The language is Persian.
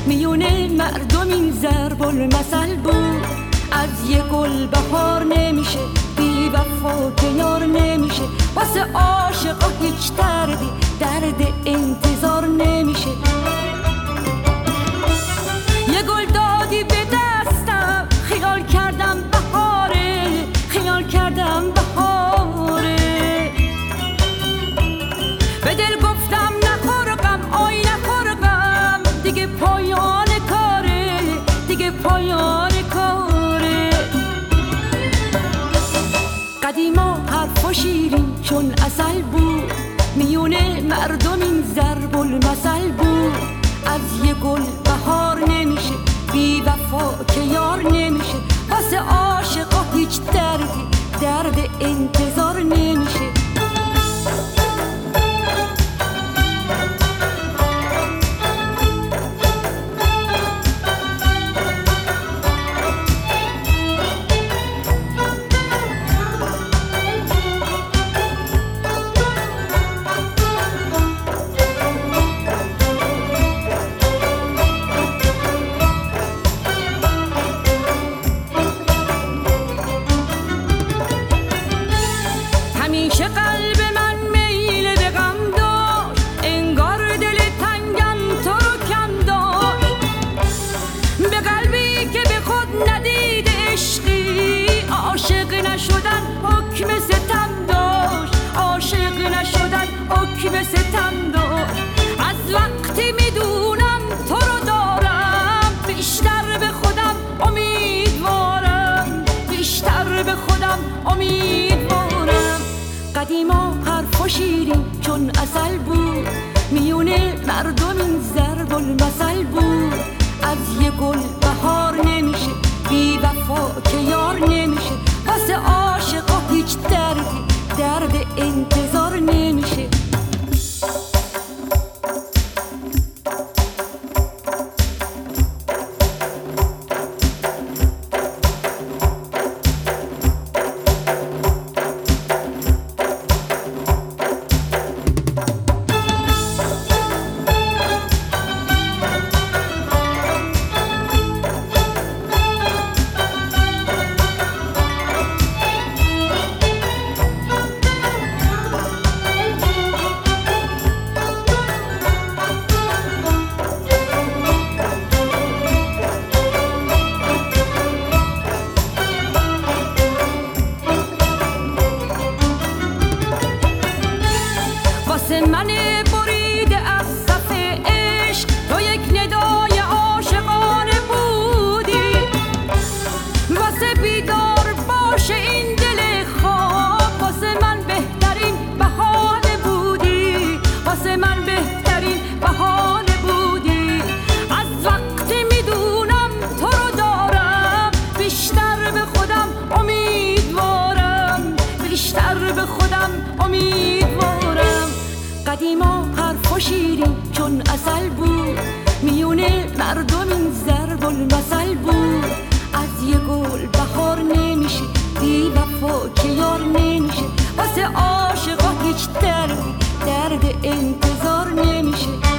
میونه مردم این ضرب المثل بود. از یه گل بهار نمیشه، بی وفا که یار نمیشه. واسه عاشقا هیچ دردی درد انتظار نمیشه. یه گل دادی به دستم، خیال کردم بهاره، خیال کردم بهاره. به دل گفتم نخور غم، آی نخور غم، دیگه پایان کاره، دیگه پایان کاره. قدیما حرف و شیرین چون عسل بود، میونه مردم این ضرب المثل بود. از یه گل بهار نمیشه، بی وفا که یار نمیشه. واسه عاشقا هیچ دردی درد انتظار نمیشه. همیشه قلب من میل به غم داشت، انگار دل تنگم تو رو کم داشت. به قلبی که به خود ندید عشقی، عاشق نشدن حکم ستم داشت، عاشق نشدن حکم ستم داشت. از وقتی میدونم تو رو دارم، بیشتر به خودم امیدوارم، بیشتر به خودم امیدوارم. قدیما حرف و شیرین چون عسل بود، میونه مردم این ضرب المثل بود. از یه گل بهار نمیشه، بی وفا که یار نمیشه. واسه عاشقا هیچ دردی درد انتظار نمیشه. واسه من بریده از صف عشق، تو یک ندای عاشقانه بودی. واسه بیدار باشه این دل خواب، واسه من بهترین بهانه بودی، واسه من بهترین بهانه بودی. از وقتی میدونم تو رو دارم، بیشتر به خودم امیدوارم، بیشتر به خودم امیدوارم. قدیما حرف و شیرین چون عسل بود، میونه مردم این ضرب المثل بود. از یه گل بهار نمیشه، بی وفا که یار نمیشه. واسه عاشقا هیچ دردی درد انتظار نمیشه.